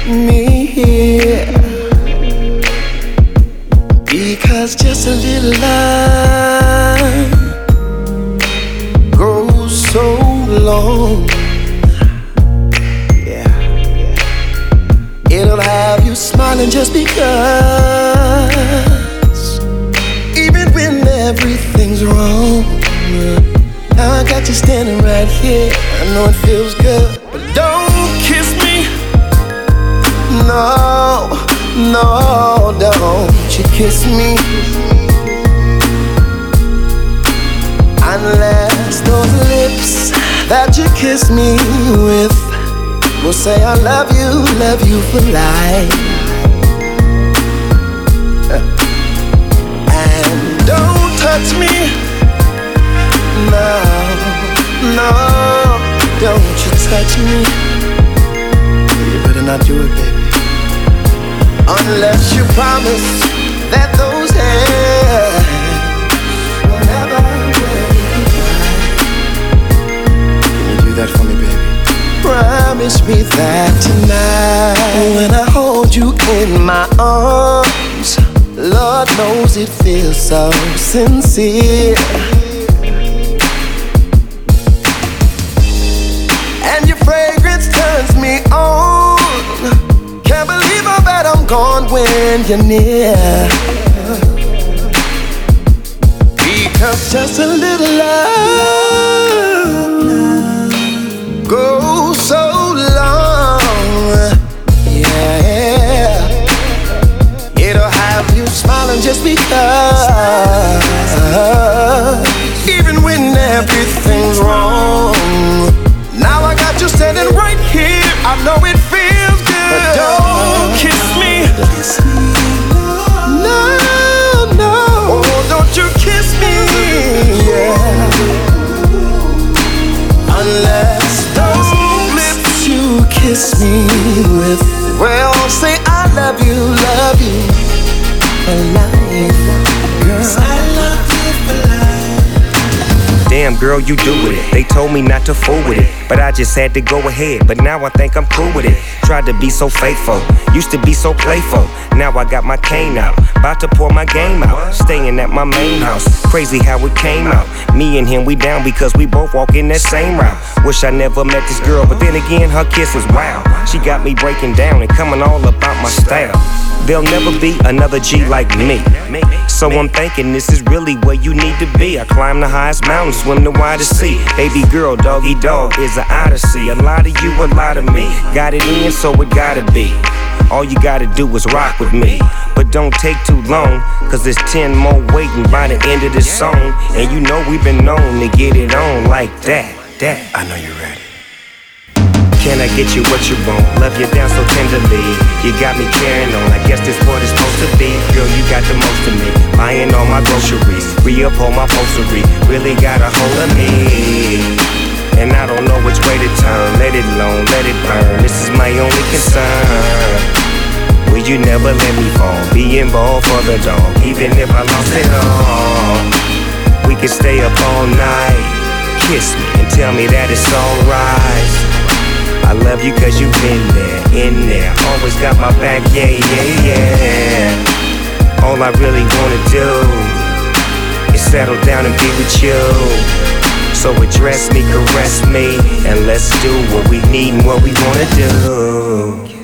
me here, because just a little line goes so long. Yeah, it'll have you smiling just because, even when everything's wrong. Now I got you standing right here. I know it feels good, but don't kiss me. No, no, don't you kiss me, unless those lips that you kiss me with will say I love you for life. And don't touch me. No, no, don't you touch me. You better not do it, baby, unless you promise that those hands will never make you cry. Can you do that for me, baby? Promise me that tonight, when I hold you in my arms, Lord knows it feels so sincere. And your fragrance turns me on. Can't believe how bad I'm gone when you're near, because just a little love goes so long. Yeah, it'll have you smiling just because, even when everything's wrong. Now I got you standing right here. I know it feels good, but don't kiss me. No, no, oh, don't you kiss me, yeah. Unless those lips you kiss me with, well, say I love you for life, girl. I love you for life. Damn girl, you do with it. They told me not to fool with it, but I just had to go ahead. But now I think I'm cool with it. Tried to be so faithful, used to be so playful. Now I got my cane out, about to pour my game out. Staying at my main house, crazy how it came out. Me and him, we down because we both walk in that same route. Wish I never met this girl, but then again, her kiss was wow. She got me breaking down and coming all about my style. There'll never be another G like me, so I'm thinking this is really where you need to be. I climb the highest mountain, swim the widest sea. Baby girl, doggy dog is an odyssey. A lot of you, a lot of me. Got it in, so it gotta be. All you gotta do is rock with me, but don't take too long, cause there's 10 more waiting by the end of this song. And you know we've been known to get it on like that. I know you're ready. Can I get you what you want? Love you down so tenderly. You got me carrying on. I guess this what it's supposed to be. Girl, you got the most of me. Buying all my groceries, re-up all my postery. Really got a hold of me, and I don't know which way to turn. Let it alone, let it burn. This is my only concern. Will you never let me fall? Be involved for the dog, even if I lost it all. We can stay up all night. Kiss me and tell me that it's alright. I love you cause you've been there, in there. Always got my back, yeah, yeah, yeah. All I really wanna do is settle down and be with you. So address me, caress me, and let's do what we need and what we wanna do.